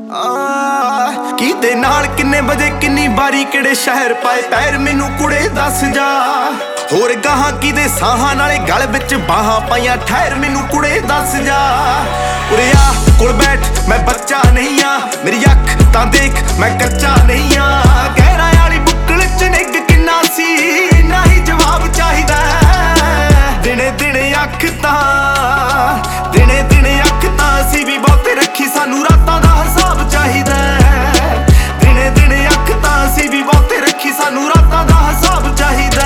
ਕਿਦੇ ਨਾਲ ਕਿੰਨੇ ਵਜੇ ਕਿੰਨੀ ਵਾਰੀ ਕਿਹੜੇ ਸ਼ਹਿਰ ਪਾਏ ਪੈਰ ਮੈਨੂੰ ਕੁੜੇ ਦੱਸ ਜਾ। ਹੋਰ ਗਾਹਾਂ ਕਿਦੇ ਸਾਹਾਂ ਨਾਲੇ ਗਲ ਵਿੱਚ ਬਾਹਾਂ ਪਾਈਆਂ ਠਹਿਰ ਮੈਨੂੰ ਕੁੜੇ ਦੱਸ ਜਾ। ਉਰੇ ਆ ਕੋਲ ਬੈਠ ਮੈਂ ਬੱਚਾ ਨਹੀਂ ਆ, ਮੇਰੀ ਅੱਖ ਤਾਂ ਦੇਖ ਮੈਂ ਕੱਚਾ ਨਹੀਂ ਆ। ਗਹਿਰਾਂ ਵਾਲੀ ਬੁੱਕਲ ਚ ਨਿੱਘ ਕਿੰਨਾ ਸੀ ਨਾ ਹੀ ਜਵਾਬ ਚਾਹੀਦਾ। ਦਿਨੇ ਦਿਨੇ ਅੱਖ ਤਾਂ ਦਿਨੇ ਦਿਨੇ ਅੱਖ ਤਾਂ ਅਸੀਂ ਵੀ ਬਹੁਤੇ ਰੱਖੀ ਸਾਨੂੰ ਰਾਤਾਂ ਦਾ ਹਿਸਾਬ ਚਾਹੀਦਾ। ਦਿਨੇ ਦਿਨੇ ਅੱਖ ਤਾਂ ਅਸੀਂ ਵੀ ਬਹੁਤੇ ਰੱਖੀ ਸਾਨੂੰ ਰਾਤਾਂ ਦਾ ਹਿਸਾਬ ਚਾਹੀਦਾ।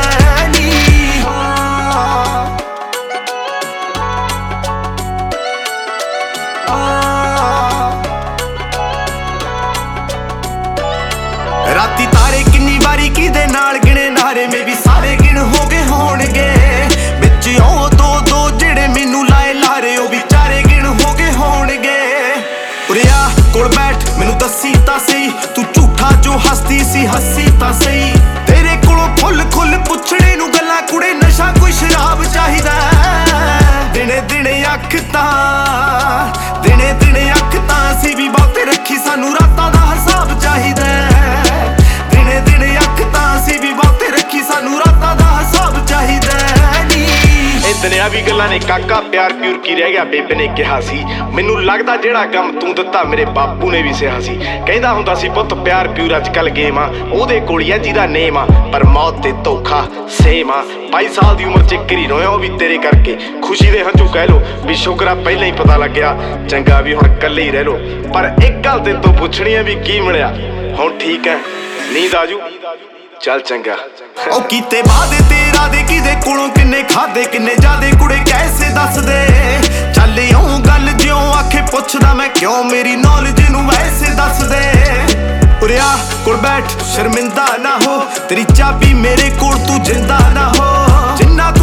ਰਾਤੀ ਤਾਰੇ ਕਿੰਨੀ ਵਾਰੀ ਕਿਦੇ ਨਾਲ ਗਿਣੇ ਨਾਰੇ ਮੇ ਵੀ ਸਾਰੇ ਗਿਣ ਹੋ ਗਏ ਹੋਣਗੇ। ਵਿੱਚ ਉਹ ਦੋ ਦੋ ਜਿਹੜੇ ਮੈਨੂੰ ਲਾਏ ਲਾਰੇ ਉਹ ਵੀ ਚਾਰੇ ਗਿਣ ਹੋ ਗਏ ਹੋਣਗੇ। ਉਰੇ ਆ ਕੋਲ ਬੈਠ ਮੈਨੂੰ ਦੱਸੀ ਤਾਂ ਸਹੀ ਤੂੰ ਝੂਠਾ ਜੋ ਹੱਸਦੀ ਸੀ ਹੱਸੀ ਤਾਂ ਸਹੀ। ਤੇਰੇ ਕੋਲੋਂ ਖੁੱਲ ਖੁੱਲ ਪੁੱਛੜੇ ਨੂੰ ਗੱਲਾਂ ਕੁੜੇ ਨਸ਼ਾ ਕੋਈ ਸ਼ਰਾਬ ਚਾਹੀਦਾ। ਦਿਨੇ ਦਿਨੇ ਅੱਖ ਤਾਂ ਦਿਨੇ ਦਿਨੇ ਅੱਖ ਤਾਂ ਅਸੀਂ ਵੀ ਬਹੁਤੇ ਰੱਖੀ ਸਾਨੂੰ ਰਾਤਾਂ ਦਾ ਹਿਸਾਬ ਚਾਹੀਦਾ। ਦਿਨੇ ਦਿਨੇ ਅੱਖ ਤਾਂ ਅਸੀਂ ਵੀ ਬਹੁਤੇ ਰੱਖੀ ਸਾਨੂੰ ਰਾਤਾਂ ਦਾ ਹਿਸਾਬ ਚਾਹੀਦਾ। ਇਤਨਿਆਂ ਵੀ ਗੱਲਾਂ ਨੇ ਕਾਕਾ ਪਿਆਰ ਪਿਉਰ ਕੀ ਰਹਿ ਗਿਆ ਬੇਬੇ ਨੇ ਕਿਹਾ ਸੀ। ਮੈਨੂੰ ਲੱਗਦਾ ਜਿਹੜਾ ਕੰਮ ਤੂੰ ਦਿੱਤਾ ਮੇਰੇ ਬਾਪੂ ਨੇ ਵੀ ਸਿਹਾ ਸੀ। ਕਹਿੰਦਾ ਹੁੰਦਾ ਸੀ ਪੁੱਤ ਪਿਆਰ ਪਿਉਰ ਅੱਜ ਕੱਲ ਗੇਮ ਆ ਉਹਦੇ ਕੋਲ ਹੀ ਆ ਜਿਹਦਾ ਨੇਮ ਆ। ਪਰ ਮੌਤ ਤੇ ਧੋਖਾ ਸੇਮ ਆ। 22 ਸਾਲ ਦੀ ਉਮਰ ਚ ਘਰੀ ਰੋਇਆ ਉਹ ਵੀ ਤੇਰੇ ਕਰਕੇ। ਖੁਸ਼ੀ ਦੇ ਹੰਝੂ ਕਹਿ ਲੋ ਵੀ ਸ਼ੁਕਰਾ ਪਹਿਲਾਂ ਹੀ ਪਤਾ ਲੱਗਿਆ ਚੰਗਾ ਵੀ ਹੁਣ ਇਕੱਲੇ ਹੀ ਰਹਿ ਲੋ। ਪਰ ਇੱਕ ਗੱਲ ਤੈਨੂੰ ਤੋਂ ਪੁੱਛਣੀ ਆ ਵੀ ਕੀ ਮਿਲਿਆ ਹੁਣ ਠੀਕ ਹੈ ਨੀਂਦ ਆਜੂ ਚੱਲ ਚੰਗਾ। ਉਹ ਕੀਤੇ ਵਾਦੇ ਤੇਰਾ ਦੇ ਕਿਦੇ ਕੋਲੋਂ ਕਿੰਨੇ ਖਾਦੇ ਕਿੰਨੇ ਜਾਦੇ ਕੁੜੇ ਕੈਸੇ ਦੱਸ ਦੇ। ਚੱਲ ਇਉਂ ਗੱਲ ਜਿਉਂ ਆਖੇ ਪੁੱਛਦਾ ਮੈਂ ਕਿਉਂ ਮੇਰੀ ਨੌਲੇਜ ਨੂੰ ਵੈਸੇ ਦੱਸ ਦੇ। ਉਰੇ ਆ ਕੋਲ ਬੈਠ ਸ਼ਰਮਿੰਦਾ ਨਾ ਹੋ ਤੇਰੀ ਚਾਬੀ ਮੇਰੇ ਕੋਲ ਤੂੰ ਜਿੰਦਾ ਨਾ ਹੋ। ਜਿੰਨਾ